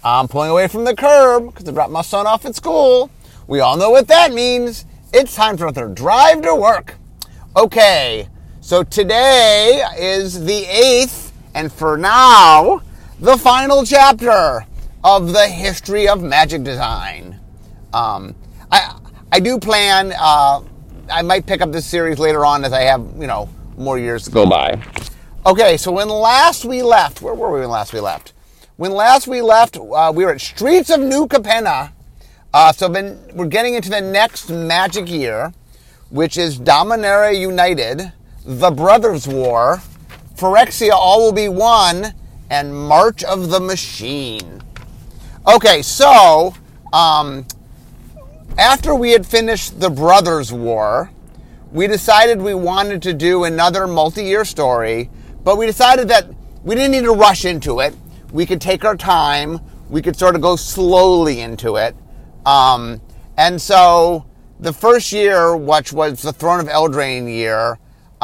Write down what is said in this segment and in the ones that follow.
I'm pulling away from the curb because I dropped my son off at school. We all know what that means. It's time for another drive to work. Okay, so today is the 8th, and for now, the final chapter of the history of magic design. I do plan, I might pick up this series later on as I have, more years to go by. Okay, so when last we left, where were we when last we left? When last we left, we were at Streets of New Capenna. We're getting into the next magic year, which is Dominaria United, the Brothers' War, Phyrexia All Will Be One, and March of the Machine. Okay, so, after we had finished the Brothers' War, we decided we wanted to do another multi-year story, but we decided that we didn't need to rush into it. We could take our time. We could sort of go slowly into it. And so the first year, which was the Throne of Eldraine year,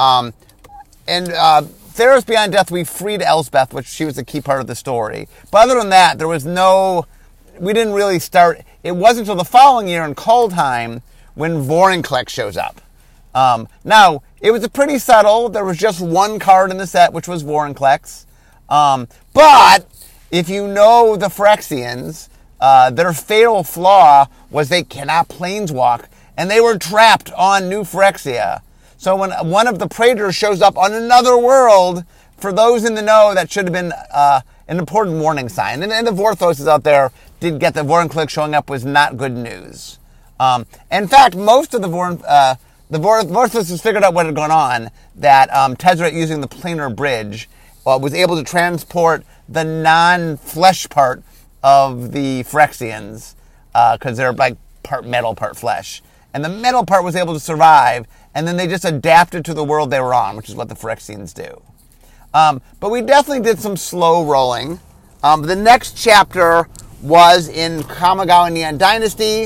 Theros Beyond Death, we freed Elspeth, which she was a key part of the story. But other than that, we didn't really start. It wasn't until the following year in Kaldheim when Vorinclex shows up. Now, it was pretty subtle. There was just one card in the set, which was Vorinclex. But if you know the Phyrexians, their fatal flaw was they cannot planeswalk, and they were trapped on New Phyrexia. So when one of the Praetors shows up on another world, for those in the know, that should have been an important warning sign. And the Vorthoses out there did get the Vorinclex showing up was not good news. In fact, most of the Vorthoses figured out what had gone on, that Tezzeret, using the planar bridge, was able to transport the non-flesh part of the Phyrexians, because they're like part metal, part flesh. And the metal part was able to survive, and then they just adapted to the world they were on, which is what the Phyrexians do. But we definitely did some slow rolling. The next chapter was in Kamigawa Neon Dynasty.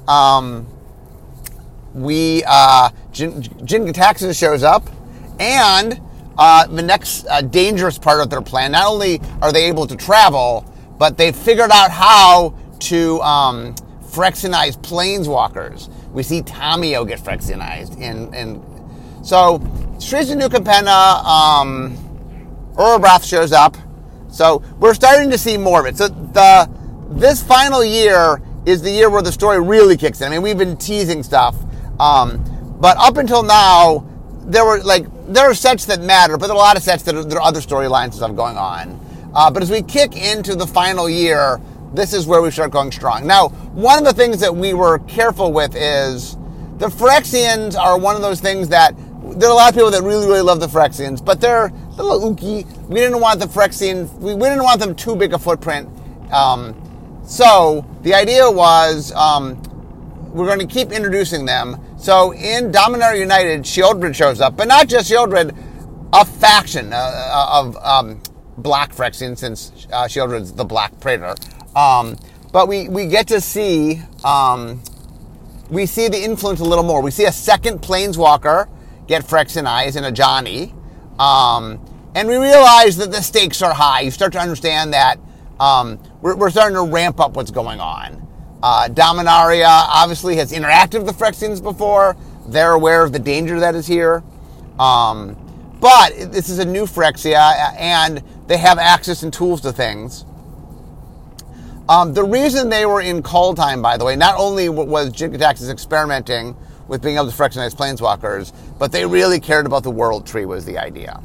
Jin Gitaxias shows up, and the next dangerous part of their plan, not only are they able to travel, but they've figured out how to Phyrexianize planeswalkers. We see Tamiyo get Phyrexianized. So, Streets of New Capenna, Urabrath shows up. So, we're starting to see more of it. So, this final year is the year where the story really kicks in. I mean, we've been teasing stuff. But up until now, there are sets that matter, but there are a lot of sets that there are other storylines and stuff going on. But as we kick into the final year, this is where we start going strong. Now, one of the things that we were careful with is the Phyrexians are one of those things that there are a lot of people that really, really love the Phyrexians, but they're a little ooky. We didn't want the Phyrexians, we didn't want them too big a footprint. So the idea was we're going to keep introducing them. So in Dominaria United, Sheoldred shows up, but not just Sheoldred, a faction of black Phyrexians, since Sheoldred's the black Praetor. But we get to see, we see the influence a little more. We see a second planeswalker get Phyrexianized in Ajani. And we realize that the stakes are high. You start to understand that we're starting to ramp up what's going on. Dominaria obviously has interacted with the Phyrexians before. They're aware of the danger that is here. But this is a new Phyrexia, and they have access and tools to things. The reason they were in Kaldheim, by the way, not only was Jin Gitaxias experimenting with being able to Phyrexianize planeswalkers, but they really cared about the World Tree, was the idea.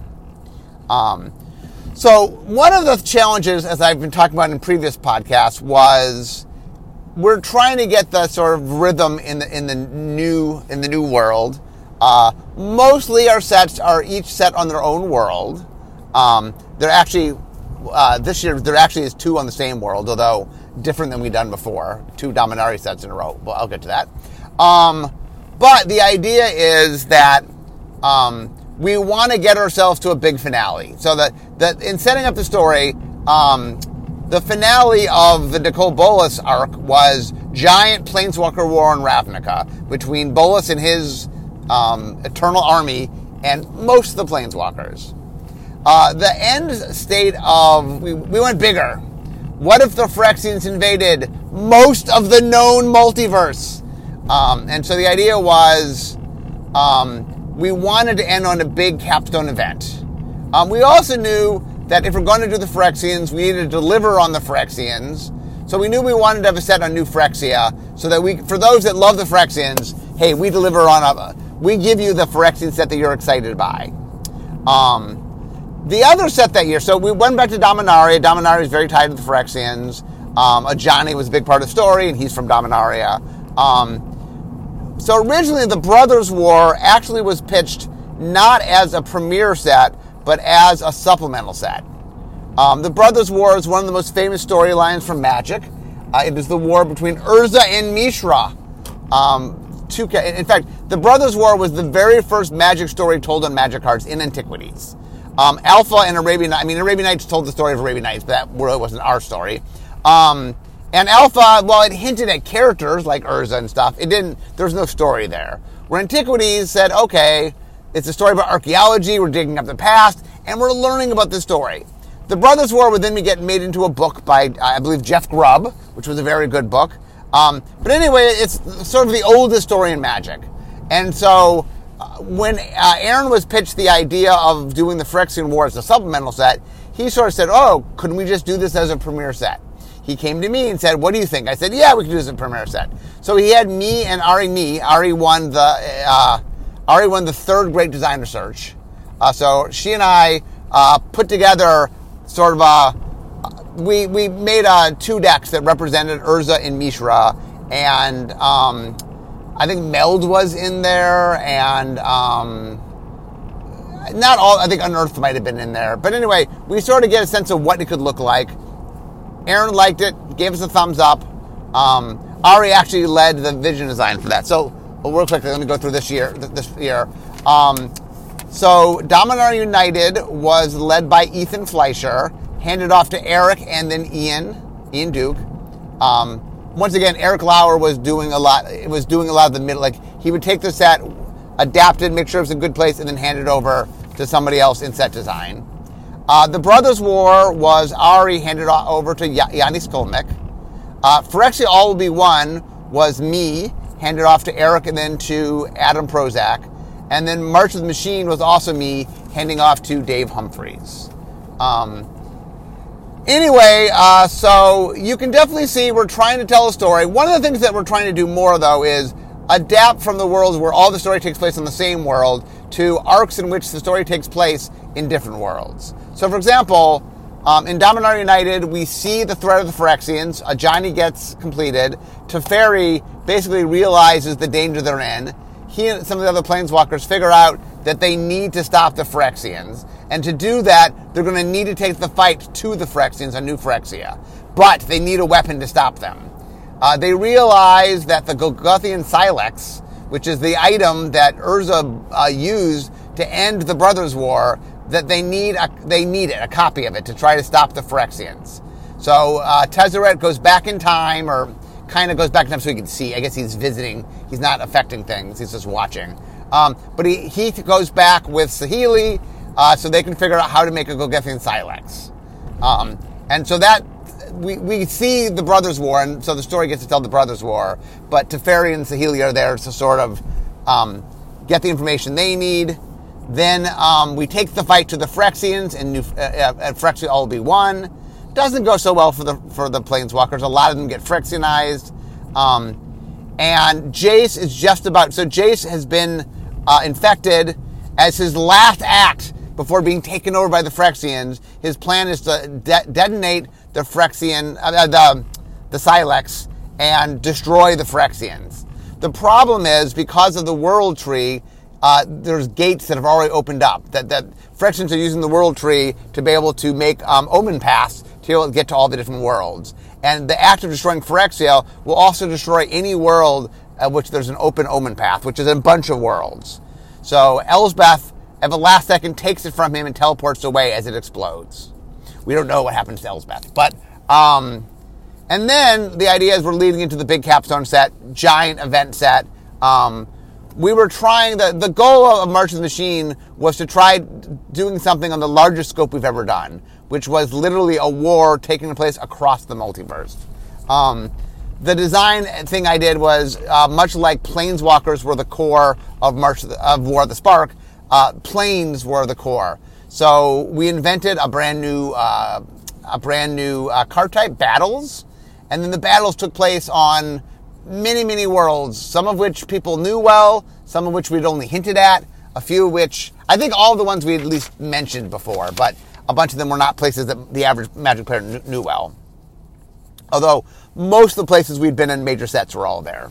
So one of the challenges, as I've been talking about in previous podcasts, was we're trying to get the sort of rhythm in the new world. Mostly our sets are each set on their own world. They're actually this year there actually is 2 on the same world, although different than we've done before. 2 Dominaria sets in a row. Well, I'll get to that. But the idea is that we want to get ourselves to a big finale. So that in setting up the story, the finale of the Nicol Bolas arc was giant planeswalker war in Ravnica between Bolas and his Eternal Army and most of the planeswalkers. The end state of we went bigger. what if the Phyrexians invaded most of the known multiverse? And so the idea was we wanted to end on a big capstone event. We also knew that if we're going to do the Phyrexians, we needed to deliver on the Phyrexians. So we knew we wanted to have a set on New Phyrexia, so that for those that love the Phyrexians, hey, we deliver we give you the Phyrexian set that you're excited by. The other set that year, so we went back to Dominaria. Dominaria is very tied to the Phyrexians. Ajani was a big part of the story, and he's from Dominaria. So originally, the Brothers' War actually was pitched not as a premiere set, but as a supplemental set. The Brothers' War is one of the most famous storylines from Magic. It is the war between Urza and Mishra. In fact, the Brothers' War was the very first Magic story told on Magic cards in Antiquities. Alpha and Arabian Nights told the story of Arabian Nights, but that really wasn't our story. And Alpha, while it hinted at characters like Urza and stuff, there was no story there. Where Antiquities said, okay, it's a story about archaeology, we're digging up the past, and we're learning about this story. The Brothers' War would then get made into a book by, I believe, Jeff Grubb, which was a very good book. But anyway, it's sort of the oldest story in Magic. And so when Aaron was pitched the idea of doing the Phyrexian War as a supplemental set, he sort of said, oh, couldn't we just do this as a premiere set? He came to me and said, what do you think? I said, yeah, we can do this as a premiere set. So he had me and Ari. Ari won the third Great Designer Search. So she and I put together sort of we made 2 decks that represented Urza and Mishra, and I think Meld was in there, and not all, I think Unearthed might have been in there. But anyway, we sort of get a sense of what it could look like. Aaron liked it, gave us a thumbs up. Ari actually led the vision design for that. So real quickly, let me go through this year. So Dominaria United was led by Ethan Fleischer, handed off to Eric and then Ian Duke. Once again, Eric Lauer was doing a lot of the middle, like he would take the set, adapt it, make sure it was in a good place, and then hand it over to somebody else in set design. The Brothers' War was Ari handed over to Yanni Skolnick. Phyrexia All Will Be One was me, handed off to Eric and then to Adam Prozac. And then March of the Machine was also me, handing off to Dave Humphreys. Anyway, so you can definitely see we're trying to tell a story. One of the things that we're trying to do more, though, is adapt from the worlds where all the story takes place in the same world to arcs in which the story takes place in different worlds. So, for example, in Dominaria United, we see the threat of the Phyrexians. Ajani gets completed. Teferi basically realizes the danger they're in. He and some of the other planeswalkers figure out that they need to stop the Phyrexians. And to do that, they're going to need to take the fight to the Phyrexians on New Phyrexia. But they need a weapon to stop them. They realize that the Golgothian Silex, which is the item that Urza used to end the Brothers' War, that they need a copy of it to try to stop the Phyrexians. So Tezzeret goes back in time, or kind of goes back in time so he can see. I guess he's visiting. He's not affecting things. He's just watching. But he goes back with Saheeli so they can figure out how to make a Golgothian Silex. And so that we see the Brothers' War, and so the story gets to tell the Brothers' War. But Teferi and Saheeli are there to sort of get the information they need. Then we take the fight to the Phyrexians, and Phyrexia All Will Be One. Doesn't go so well for the Planeswalkers. A lot of them get Phyrexianized. And Jace is just about... So Jace has been infected as his last act before being taken over by the Phyrexians. His plan is to detonate the Phyrexian... the Silex and destroy the Phyrexians. The problem is, because of the World Tree, there's gates that have already opened up. That Phyrexians are using the World Tree to be able to make omen paths to be able to get to all the different worlds. And the act of destroying Phyrexia will also destroy any world at which there's an open omen path, which is a bunch of worlds. So Elsbeth, at the last second, takes it from him and teleports away as it explodes. We don't know what happens to Elsbeth. But, and then the idea is we're leading into the big capstone set, giant event set. We were trying, the goal of March of the Machine was to try doing something on the largest scope we've ever done. which was literally a war taking place across the multiverse. The design thing I did was much like Planeswalkers were the core of War of the Spark. Planes were the core. So we invented a brand new card type, battles, and then the battles took place on many, many worlds. Some of which people knew well, some of which we'd only hinted at, a few of which I think all the ones we at least mentioned before, but a bunch of them were not places that the average Magic player knew well. Although most of the places we'd been in major sets were all there.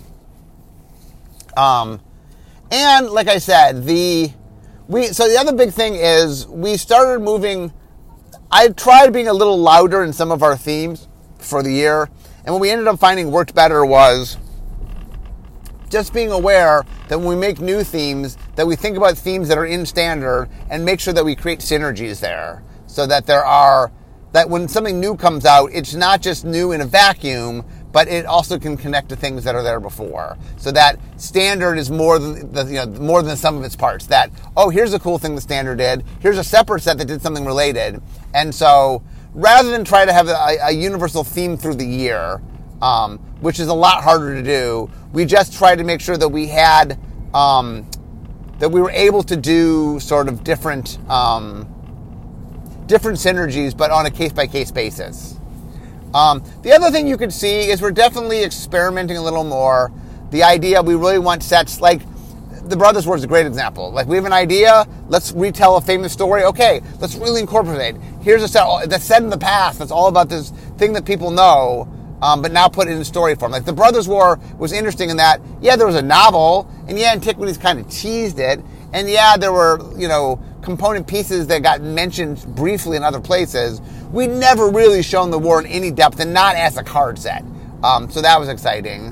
And like I said, so the other big thing is we started moving. I tried being a little louder in some of our themes for the year, and what we ended up finding worked better was just being aware that when we make new themes, that we think about themes that are in standard and make sure that we create synergies there, so that that when something new comes out, it's not just new in a vacuum, but it also can connect to things that are there before. So that standard is more than the sum of its parts. That, oh, here's a cool thing the standard did. Here's a separate set that did something related. And so rather than try to have a universal theme through the year, which is a lot harder to do, we just tried to make sure that we had that we were able to do sort of different synergies, but on a case-by-case basis. The other thing you could see is we're definitely experimenting a little more. The idea, we really want sets like the Brothers War is a great example. Like, we have an idea, let's retell a famous story. Okay, let's really incorporate it. Here's a set that's set in the past that's all about this thing that people know, but now put it in story form. Like, the Brothers War was interesting in that, yeah, there was a novel, and yeah, Antiquities kind of teased it, and yeah, there were, component pieces that got mentioned briefly in other places. We'd never really shown the war in any depth, and not as a card set. So that was exciting.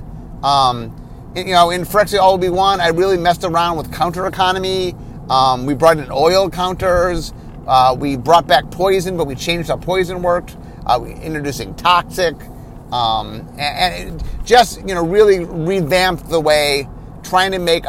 In Phyrexia Obi-Wan, I really messed around with counter economy. We brought in oil counters. We brought back poison, but we changed how poison worked. We introducing toxic. And it just, really revamped the way, trying to make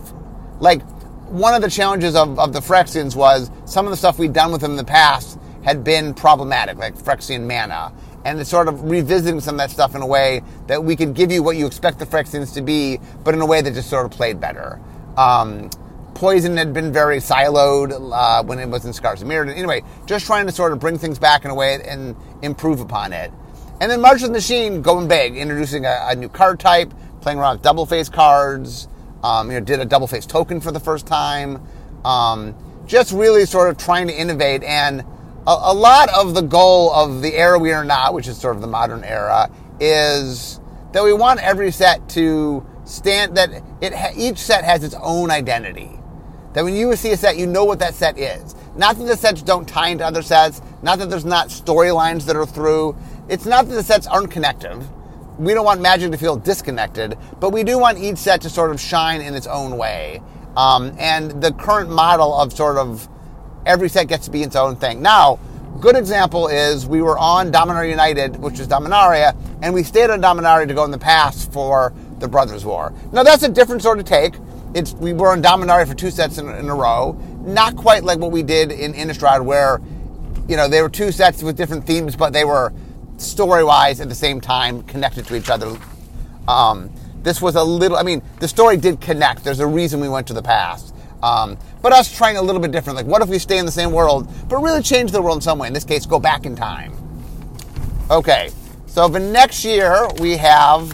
one of the challenges of the Phyrexians was some of the stuff we'd done with them in the past had been problematic, like Phyrexian mana. And it's sort of revisiting some of that stuff in a way that we could give you what you expect the Phyrexians to be, but in a way that just sort of played better. Poison had been very siloed when it was in Scars of Mirrodin. Anyway, just trying to sort of bring things back in a way and improve upon it. And then March of the Machine, going big, introducing a new card type, playing around with double-face cards, did a double-face token for the first time. Just really sort of trying to innovate. And a lot of the goal of the era we are now, which is sort of the modern era, is that we want every set to stand, that each set has its own identity. That when you see a set, you know what that set is. Not that the sets don't tie into other sets, not that there's not storylines that are through. It's not that the sets aren't connective. We don't want Magic to feel disconnected, but we do want each set to sort of shine in its own way. And the current model of sort of every set gets to be its own thing. Now, good example is we were on Dominaria United, which is Dominaria, and we stayed on Dominaria to go in the past for the Brothers War. Now, that's a different sort of take. We were on Dominaria for 2 sets in a row. Not quite like what we did in Innistrad, where, they were 2 sets with different themes, but they were story-wise at the same time connected to each other. This was a little, the story did connect. There's a reason we went to the past. But us trying a little bit different. Like, what if we stay in the same world, but really change the world in some way? In this case, go back in time. Okay, so for next year, we have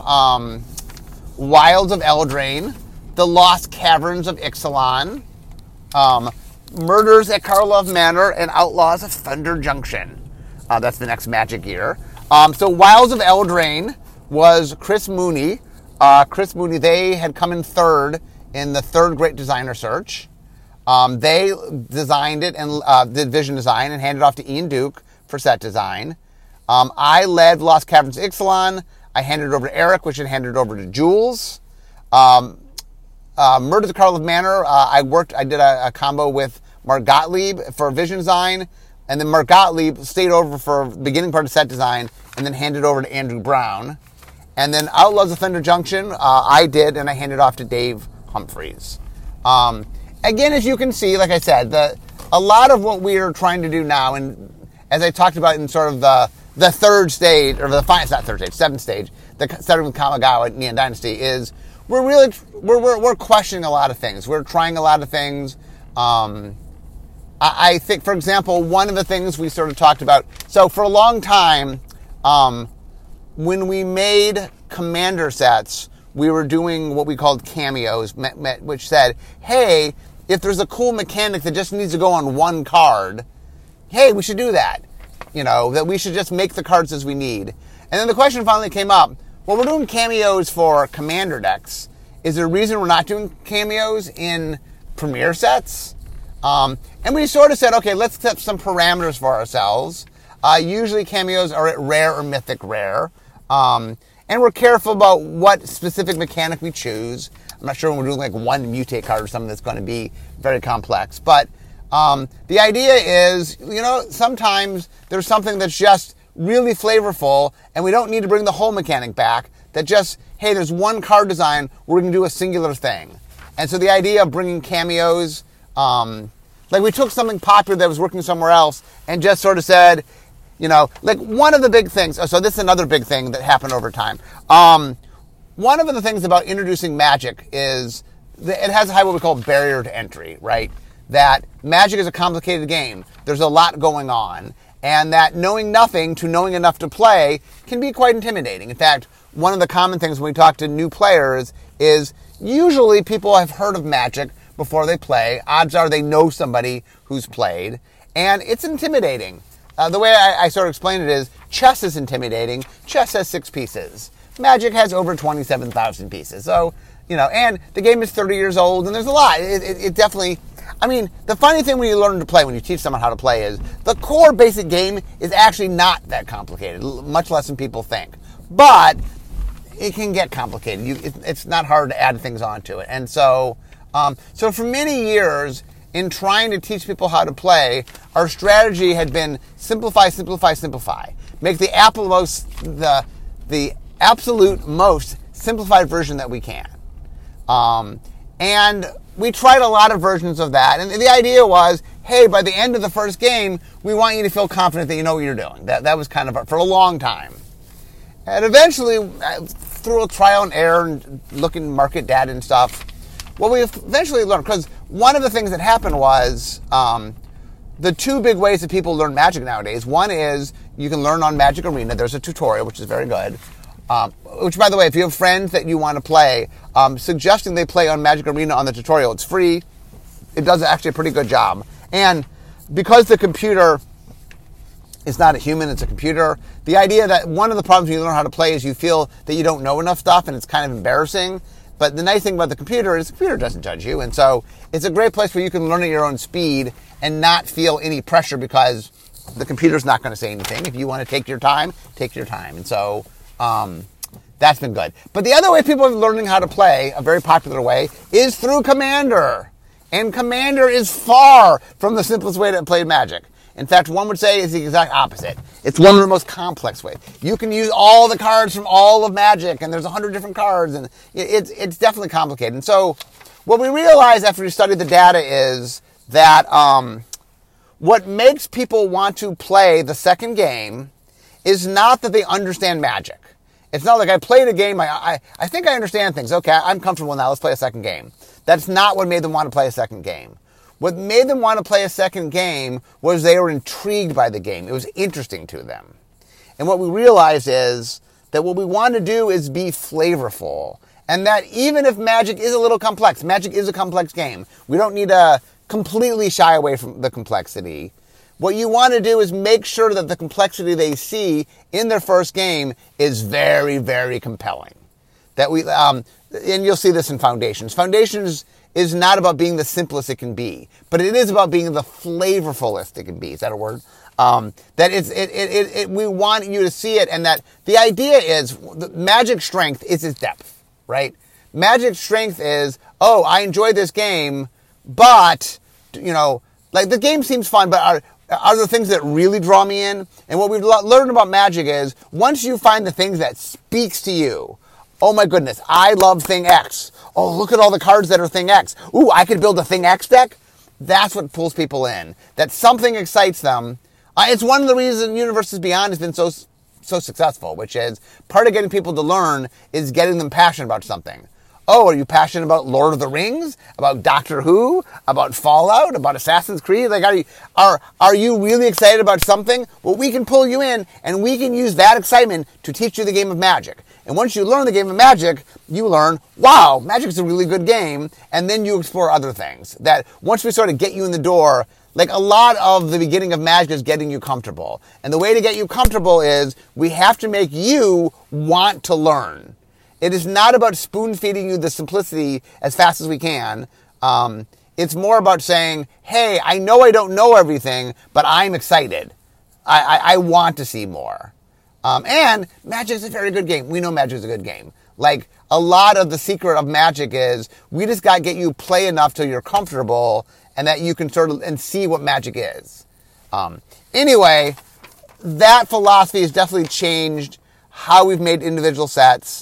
Wilds of Eldraine, The Lost Caverns of Ixalan, Murders at Karlov Manor, and Outlaws of Thunder Junction. That's the next Magic year. So Wilds of Eldraine was Chris Mooney. They had come in third in the third Great Designer Search. They designed it and did vision design and handed it off to Ian Duke for set design. I led Lost Caverns of Ixalan. I handed it over to Eric, which had handed it over to Jules. Murder at the Karlov Manor, I did a combo with Mark Gottlieb for vision design, and then Mark Gottlieb stayed over for the beginning part of set design and then handed over to Andrew Brown. And then Outlaws of Thunder Junction, I did, and I handed off to Dave Humphreys. Again, as you can see, like I said, a lot of what we are trying to do now, and as I talked about in sort of the third stage, or it's not third stage, seventh stage, starting with Kamigawa Neon Dynasty, is we're questioning a lot of things. We're trying a lot of things. I think, for example, one of the things we sort of talked about, so for a long time, when we made commander sets, we were doing what we called cameos, which said, hey, if there's a cool mechanic that just needs to go on one card, hey, we should do that. That we should just make the cards as we need. And then the question finally came up, well, we're doing cameos for commander decks. Is there a reason we're not doing cameos in premier sets? And we sort of said, okay, let's set some parameters for ourselves. Usually cameos are at rare or mythic rare. And we're careful about what specific mechanic we choose. I'm not sure when we're doing like one mutate card or something that's going to be very complex. But the idea is, sometimes there's something that's just really flavorful and we don't need to bring the whole mechanic back. That just, hey, there's one card design, we're going to do a singular thing. And so the idea of bringing cameos, like we took something popular that was working somewhere else and just sort of said, like one of the big things, so this is another big thing that happened over time. One of the things about introducing Magic is that it has a high what we call barrier to entry, right? That Magic is a complicated game. There's a lot going on. And that knowing nothing to knowing enough to play can be quite intimidating. In fact, one of the common things when we talk to new players is usually people have heard of Magic before they play. Odds are they know somebody who's played. And it's intimidating. The way I sort of explain it is chess is intimidating. Chess has 6 pieces. Magic has over 27,000 pieces. So, and the game is 30 years old and there's a lot. It definitely, the funny thing when you learn to play, when you teach someone how to play is the core basic game is actually not that complicated, much less than people think. But it can get complicated. It's not hard to add things onto it. And so for many years, in trying to teach people how to play, our strategy had been simplify, simplify, simplify. Make the absolute most simplified version that we can. And we tried a lot of versions of that. And the idea was, hey, by the end of the first game, we want you to feel confident that you know what you're doing. That was kind of for a long time. And eventually, through a trial and error and looking market data and stuff, what we eventually learned, because one of the things that happened was the 2 big ways that people learn Magic nowadays. One is you can learn on Magic Arena. There's a tutorial, which is very good. Which, by the way, if you have friends that you want to play, suggesting they play on Magic Arena on the tutorial, it's free. It does actually a pretty good job. And because the computer is not a human, it's a computer, the idea that one of the problems when you learn how to play is you feel that you don't know enough stuff and it's kind of embarrassing. But the nice thing about the computer is the computer doesn't judge you. And so it's a great place where you can learn at your own speed and not feel any pressure because the computer's not going to say anything. If you want to take your time, take your time. And so that's been good. But the other way people are learning how to play, a very popular way, is through Commander. And Commander is far from the simplest way to play Magic. In fact, one would say it's the exact opposite. It's one of the most complex ways. You can use all the cards from all of Magic, and there's 100 different cards, and it's definitely complicated. And so what we realized after we studied the data is that what makes people want to play the second game is not that they understand Magic. It's not like I played a game, I think I understand things. Okay, I'm comfortable now, let's play a second game. That's not what made them want to play a second game. What made them want to play a second game was they were intrigued by the game. It was interesting to them. And what we realized is that what we want to do is be flavorful. And that even if Magic is a little complex, Magic is a complex game. We don't need to completely shy away from the complexity. What you want to do is make sure that the complexity they see in their first game is very, very compelling. That we, and you'll see this in Foundations. Foundations is not about being the simplest it can be, but it is about being the flavorfulest it can be. Is that a word? That we want you to see it, and that the idea is Magic's strength is its depth, right? Magic's strength is, oh, I enjoy this game, but like the game seems fun, but are there things that really draw me in? And what we've learned about Magic is once you find the things that speaks to you, oh my goodness, I love thing X. Oh, look at all the cards that are thing X. Ooh, I could build a thing X deck. That's what pulls people in. That something excites them. It's one of the reasons Universes Beyond has been so successful, which is part of getting people to learn is getting them passionate about something. Oh, are you passionate about Lord of the Rings? About Doctor Who? About Fallout? About Assassin's Creed? Like, are you really excited about something? Well, we can pull you in, and we can use that excitement to teach you the game of Magic. And once you learn the game of Magic, you learn, wow, Magic's a really good game, and then you explore other things. That once we sort of get you in the door, like a lot of the beginning of Magic is getting you comfortable. And the way to get you comfortable is we have to make you want to learn. It is not about spoon-feeding you the simplicity as fast as we can. It's more about saying, hey, I know I don't know everything, but I'm excited. I want to see more. And Magic is a very good game. We know Magic is a good game. Like, a lot of the secret of Magic is we just got to get you play enough till you're comfortable and that you can sort of and see what Magic is. Anyway, that philosophy has definitely changed how we've made individual sets.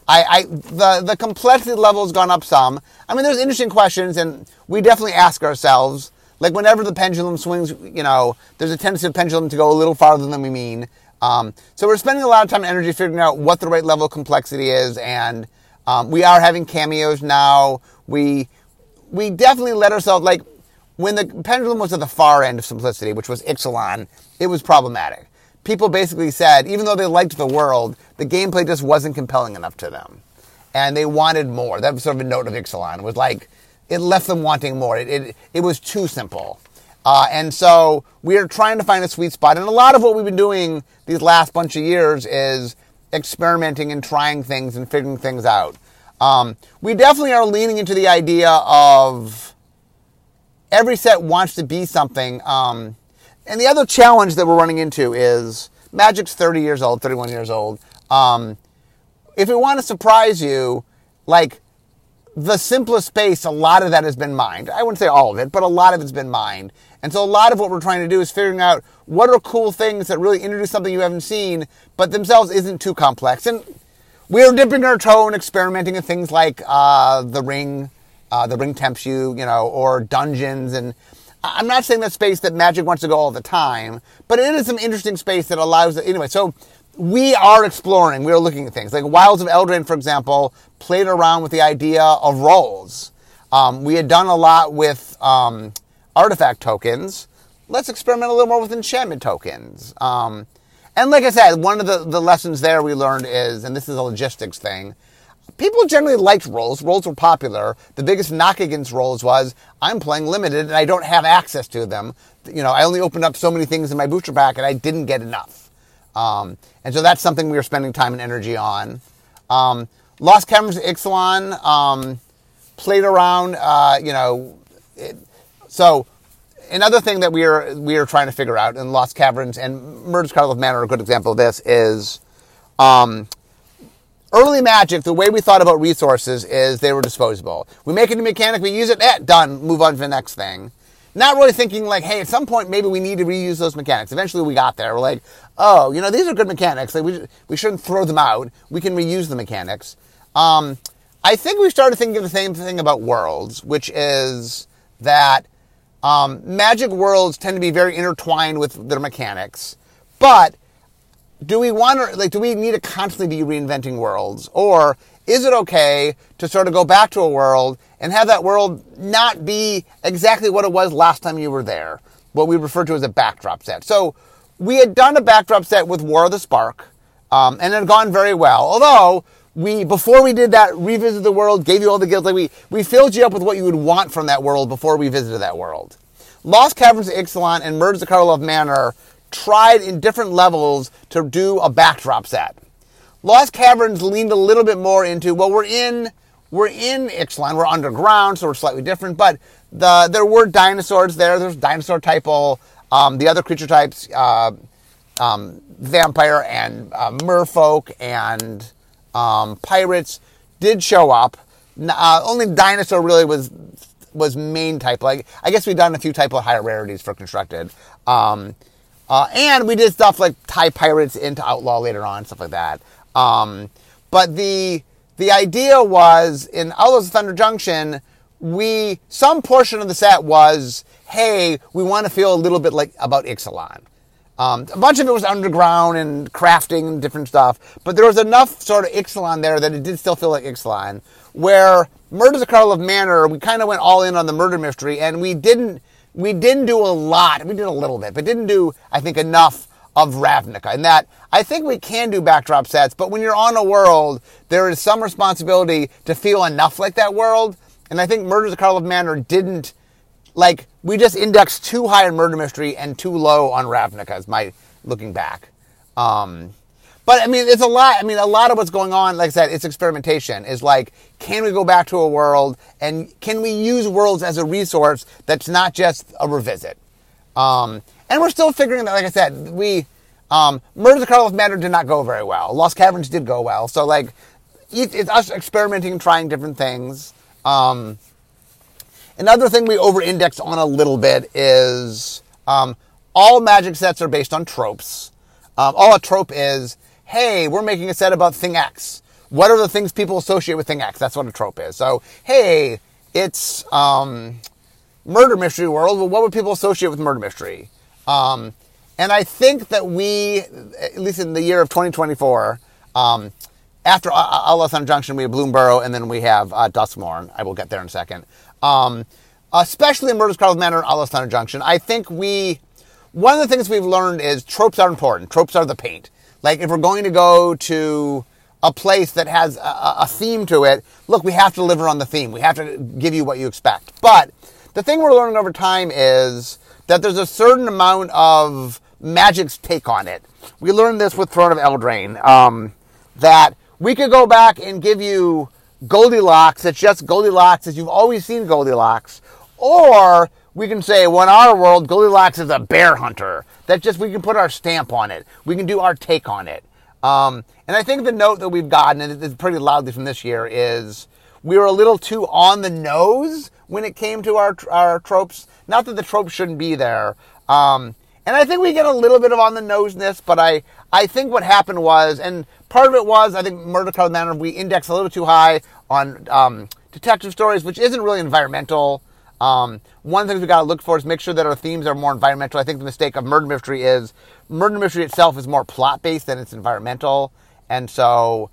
The complexity level has gone up some. I mean, there's interesting questions, and we definitely ask ourselves, like whenever the pendulum swings, there's a tendency of the pendulum to go a little farther than we mean. So we're spending a lot of time and energy figuring out what the right level of complexity is, and we are having cameos now. We definitely let ourselves, like, when the pendulum was at the far end of simplicity, which was Ixalan, it was problematic. People basically said, even though they liked the world, the gameplay just wasn't compelling enough to them. And they wanted more. That was sort of a note of Ixalan. It was like, it left them wanting more. It was too simple. And so we are trying to find a sweet spot. And a lot of what we've been doing these last bunch of years is experimenting and trying things and figuring things out. We definitely are leaning into the idea of every set wants to be something. And the other challenge that we're running into is Magic's 30 years old, 31 years old. If we want to surprise you, like the simplest space, a lot of that has been mined. I wouldn't say all of it, but a lot of it's been mined. And so a lot of what we're trying to do is figuring out what are cool things that really introduce something you haven't seen, but themselves isn't too complex. And we're dipping our toe and experimenting with things like the ring tempts you, or dungeons. And I'm not saying that space that Magic wants to go all the time, but it is some interesting space that allows it. Anyway, so we are exploring. We are looking at things. Like Wilds of Eldraine, for example, played around with the idea of roles. We had done a lot with artifact tokens. Let's experiment a little more with enchantment tokens. And like I said, one of the lessons there we learned is, and this is a logistics thing, people generally liked roles. Roles were popular. The biggest knock against roles was, I'm playing limited and I don't have access to them. I only opened up so many things in my booster pack and I didn't get enough. And so that's something we were spending time and energy on. Lost Caverns of Ixalan, played around, So another thing that we are trying to figure out in Lost Caverns, and Murder's Carnival of Mana are a good example of this, is early Magic, the way we thought about resources is they were disposable. We make a new mechanic, we use it, done, move on to the next thing. Not really thinking like, hey, at some point maybe we need to reuse those mechanics. Eventually we got there. We're like, oh, these are good mechanics. Like we shouldn't throw them out. We can reuse the mechanics. I think we started thinking the same thing about worlds, which is that Magic worlds tend to be very intertwined with their mechanics. But do we need to constantly be reinventing worlds? Or is it okay to sort of go back to a world and have that world not be exactly what it was last time you were there? What we refer to as a backdrop set. So we had done a backdrop set with War of the Spark, and it had gone very well. Although, before we did that, revisited the world, gave you all the guilds, we filled you up with what you would want from that world before we visited that world. Lost Caverns of Ixalan and Murder's Carnival of Mana tried in different levels to do a backdrop set. Lost Caverns leaned a little bit more into, well, we're in Ixalan, we're underground, so we're slightly different, but there were dinosaurs there. There's dinosaur type-o, the other creature types, vampire and merfolk and pirates did show up. Only dinosaur really was main type. Like, I guess we've done a few type of higher rarities for constructed. And we did stuff like tie pirates into outlaw later on, stuff like that. But the idea was, in Outlaws of Thunder Junction, some portion of the set was, hey, we want to feel a little bit like about Ixalan. A bunch of it was underground and crafting and different stuff, but there was enough sort of Ixalan there that it did still feel like Ixalan. Where Murders at Karlov Manor, we kind of went all in on the murder mystery, and we didn't do a lot. We did a little bit, but didn't do, I think, enough of Ravnica. And that, I think we can do backdrop sets, but when you're on a world, there is some responsibility to feel enough like that world. And I think Murders at Karlov Manor didn't, like, we just indexed too high on murder mystery and too low on Ravnica, is my looking back. But, I mean, it's a lot. I mean, a lot of what's going on, like I said, it's experimentation. Is like, can we go back to a world, and can we use worlds as a resource that's not just a revisit? And we're still figuring that, like I said, Murders at Karlov Manor did not go very well. Lost Caverns did go well. So, like, it's us experimenting and trying different things. Another thing we over-index on a little bit is all magic sets are based on tropes. All a trope is, hey, we're making a set about thing X. What are the things people associate with thing X? That's what a trope is. So, hey, it's murder mystery world. Well, what would people associate with murder mystery? And I think that we, at least in the year of 2024, after Outlaws Thunder Junction, we have Bloomburrow, and then we have Duskmourn. I will get there in a second. Especially in Murders at Karlov Manor and Outlaws Thunder Junction, I think one of the things we've learned is tropes are important. Tropes are the paint. Like, if we're going to go to a place that has a theme to it, look, we have to deliver on the theme. We have to give you what you expect. But the thing we're learning over time is that there's a certain amount of magic's take on it. We learned this with Throne of Eldraine, that we could go back and give you Goldilocks. It's just Goldilocks as you've always seen Goldilocks. Or we can say, well, in our world, Goldilocks is a bear hunter. We can put our stamp on it. We can do our take on it. And I think the note that we've gotten, and it's pretty loudly from this year, is we were a little too on the nose when it came to our tropes. Not that the tropes shouldn't be there. And I think we get a little bit of on the noseness, but I think what happened was, and part of it was, I think Murder at Karlov Manor, we indexed a little too high on detective stories, which isn't really environmental. One of the things we got to look for is make sure that our themes are more environmental. I think the mistake of murder mystery itself is more plot-based than it's environmental. And so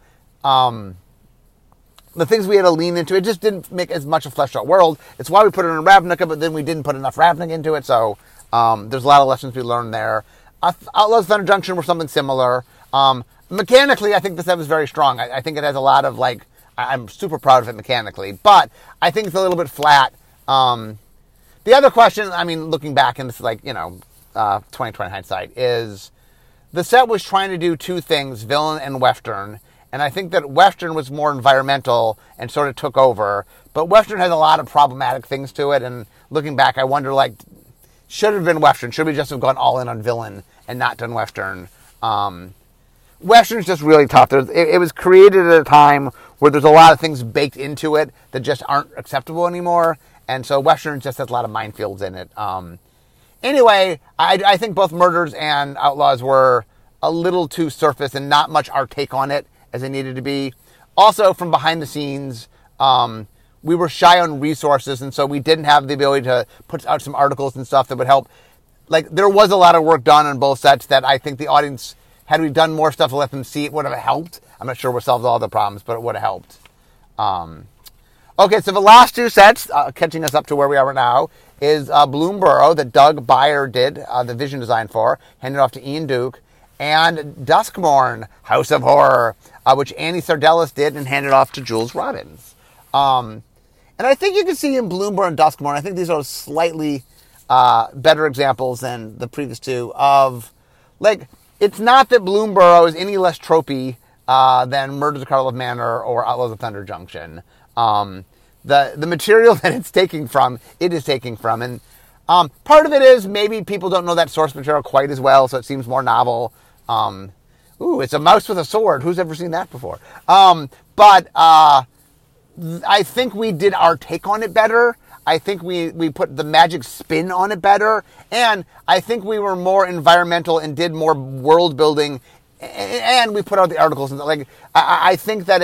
the things we had to lean into, it just didn't make as much a fleshed-out world. It's why we put it in Ravnica, but then we didn't put enough Ravnica into it. So there's a lot of lessons we learned there. Outlaws Thunder Junction were something similar. Mechanically, I think the set was very strong. I think it has a lot of, like, I'm super proud of it mechanically, but I think it's a little bit flat. The other question, I mean, looking back, and this is like, 2020 hindsight, is the set was trying to do two things, villain and Western, and I think that Western was more environmental and sort of took over, but Western has a lot of problematic things to it, and looking back, I wonder, like, should it have been Western? Should we just have gone all in on villain and not done Western? Western's just really tough. It was created at a time where there's a lot of things baked into it that just aren't acceptable anymore. And so Western just has a lot of minefields in it. Anyway, I think both Murders and Outlaws were a little too surface and not much our take on it as it needed to be. Also, from behind the scenes, we were shy on resources, and so we didn't have the ability to put out some articles and stuff that would help. Like, there was a lot of work done on both sets that I think the audience, had we done more stuff to let them see, it would have helped. I'm not sure we solved all the problems, but it would have helped. Okay, so the last two sets, catching us up to where we are now, is Bloomburrow that Doug Beyer did the vision design for, handed off to Ian Duke, and Duskmourn, House of Horror, which Annie Sardellis did and handed off to Jules Robbins. And I think you can see in Bloomburrow and Duskmourn, I think these are slightly better examples than the previous two of, like, it's not that Bloomburrow is any less tropey than Murders at Karlov Manor or Outlaws of Thunder Junction. The material that it's taking from, it is taking from. And part of it is maybe people don't know that source material quite as well, so it seems more novel. It's a mouse with a sword. Who's ever seen that before? But I think we did our take on it better. I think we put the magic spin on it better. And I think we were more environmental and did more world building. And we put out the articles. And like, I think that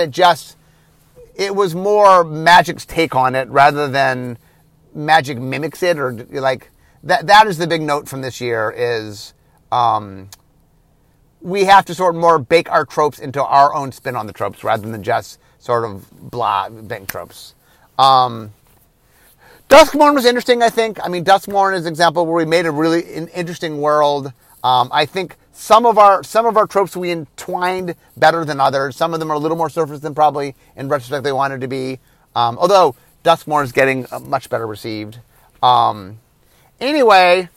it was more magic's take on it rather than magic mimics it, or like that is the big note from this year is we have to sort of more bake our tropes into our own spin on the tropes rather than just sort of blah, big tropes. Duskmourn was interesting, I think. I mean, Duskmourn is an example where we made a really interesting world. I think some of our tropes we entwined better than others. Some of them are a little more surface than probably in retrospect they wanted to be. Although Duskmourn is getting much better received. Anyway,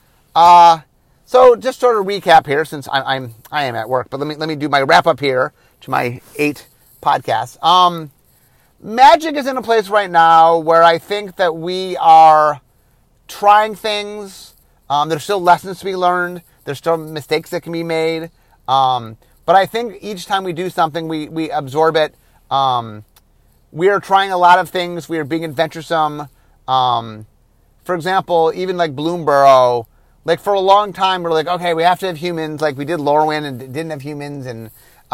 so just sort of recap here since I am at work. But let me do my wrap up here to my 8 podcasts. Magic is in a place right now where I think that we are trying things. There's still lessons to be learned. There's still mistakes that can be made. But I think each time we do something, we absorb it. We are trying a lot of things. We are being adventuresome. For example, even like Bloomburrow, like for a long time, we're like, okay, we have to have humans. Like we did Lorwyn and didn't have humans. And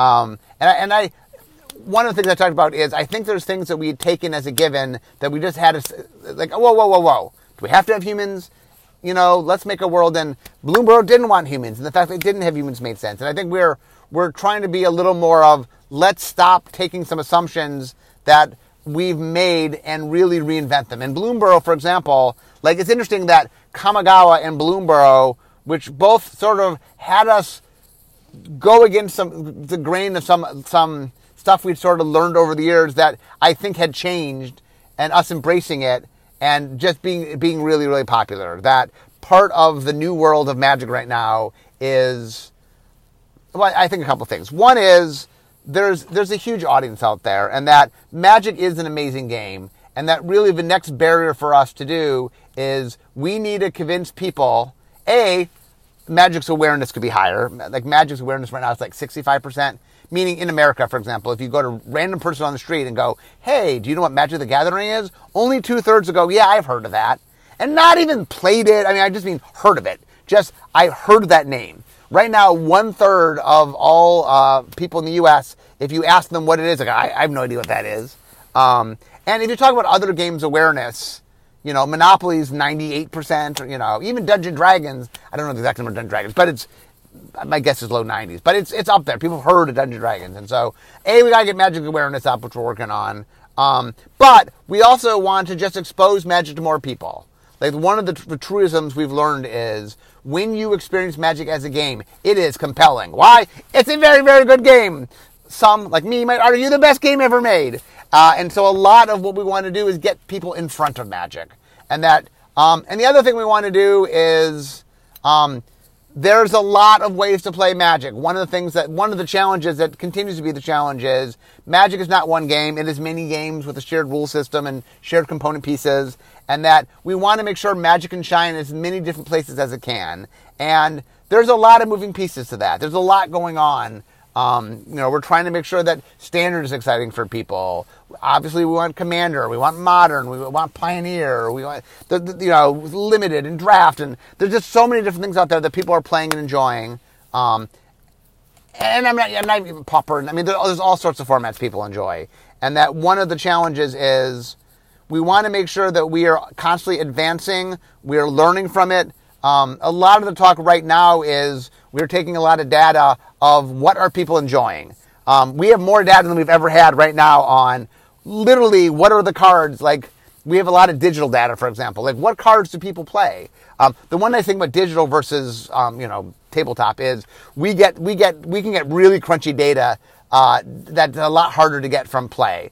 I one of the things I talked about is I think there's things that we had taken as a given that we just had to, like, whoa. Do we have to have humans? You know, let's make a world. And Bloomburrow didn't want humans. And the fact that they didn't have humans made sense. And I think we're trying to be a little more of, let's stop taking some assumptions that we've made and really reinvent them. In Bloomburrow, for example, like it's interesting that Kamigawa and Bloomburrow, which both sort of had us go against the grain of some stuff we'd sort of learned over the years that I think had changed, and us embracing it and just being really, really popular. That part of the new world of Magic right now is, well, I think a couple of things. One is there's a huge audience out there, and that Magic is an amazing game, and that really the next barrier for us to do is we need to convince people, Magic's awareness could be higher. Like Magic's awareness right now is like 65%. Meaning in America, for example, if you go to a random person on the street and go, hey, do you know what Magic the Gathering is? Only 2/3 ago, yeah, I've heard of that. And not even played it. I mean, I just mean heard of it. Just, I heard that name. Right now, 1/3 of all people in the U.S., if you ask them what it is, like, I have no idea what that is. And if you talk about other games awareness, you know, Monopoly's 98%, or, you know, even Dungeons & Dragons, I don't know the exact number of Dungeons & Dragons, but it's, my guess is low 90s, but it's up there. People have heard of Dungeons & Dragons. And so, we got to get Magic awareness up, which we're working on. But we also want to just expose Magic to more people. Like one of the truisms we've learned is when you experience Magic as a game, it is compelling. Why? It's a very, very good game. Some, like me, might argue the best game ever made. And so a lot of what we want to do is get people in front of Magic. And that, and the other thing we want to do is, there's a lot of ways to play Magic. One of the challenges that continues to be the challenge is Magic is not one game. It is many games with a shared rule system and shared component pieces. And that we want to make sure Magic can shine in as many different places as it can. And there's a lot of moving pieces to that. There's a lot going on. We're trying to make sure that Standard is exciting for people. Obviously, we want Commander, we want Modern, we want Pioneer, we want Limited and Draft, and there's just so many different things out there that people are playing and enjoying. And I'm not even Pauper. I mean, there's all sorts of formats people enjoy, and that one of the challenges is we want to make sure that we are constantly advancing, we are learning from it. A lot of the talk right now is we're taking a lot of data of what are people enjoying. We have more data than we've ever had right now on literally what are the cards. Like we have a lot of digital data, for example. Like what cards do people play? The one nice thing about digital versus tabletop is we can get really crunchy data that's a lot harder to get from play.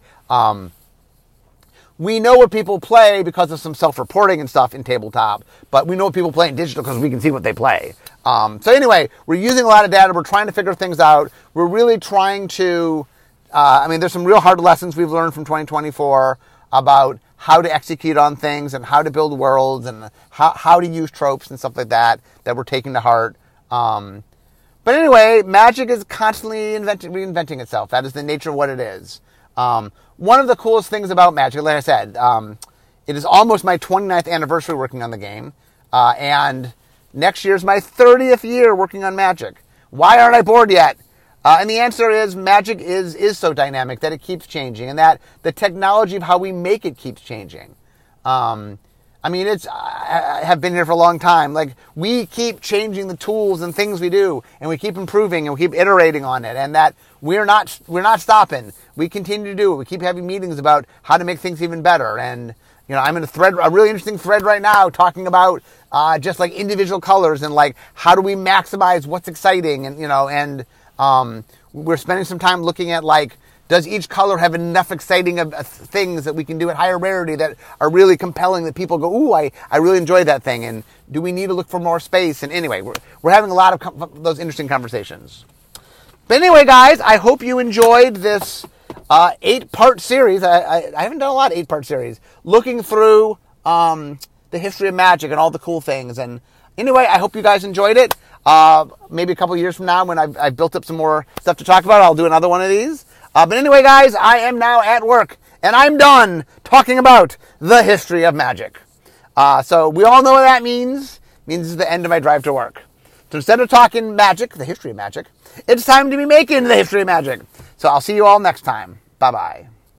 We know what people play because of some self-reporting and stuff in tabletop, but we know what people play in digital because we can see what they play. So anyway, we're using a lot of data. We're trying to figure things out. We're really trying to, there's some real hard lessons we've learned from 2024 about how to execute on things and how to build worlds and how to use tropes and stuff like that we're taking to heart. But anyway, Magic is constantly reinventing itself. That is the nature of what it is. One of the coolest things about Magic, like I said, it is almost my 29th anniversary working on the game, and next year's my 30th year working on Magic. Why aren't I bored yet? And the answer is Magic is so dynamic that it keeps changing, and that the technology of how we make it keeps changing. I mean, I have been here for a long time. Like, we keep changing the tools and things we do, and we keep improving and we keep iterating on it, and that we're not stopping. We continue to do it. We keep having meetings about how to make things even better. And, you know, I'm in a really interesting thread right now talking about just like individual colors and like how do we maximize what's exciting, and, you know, and we're spending some time looking at like, does each color have enough exciting things that we can do at higher rarity that are really compelling, that people go, ooh, I really enjoy that thing? And do we need to look for more space? And anyway, we're having a lot of those interesting conversations. But anyway, guys, I hope you enjoyed this 8-part series. I haven't done a lot of 8-part series, looking through the history of magic and all the cool things. And anyway, I hope you guys enjoyed it. Maybe a couple of years from now, when I've built up some more stuff to talk about, I'll do another one of these. But anyway, guys, I am now at work, and I'm done talking about the history of magic. So we all know what that means. It means it's the end of my drive to work. So instead of talking magic, the history of magic, it's time to be making the history of magic. So I'll see you all next time. Bye-bye.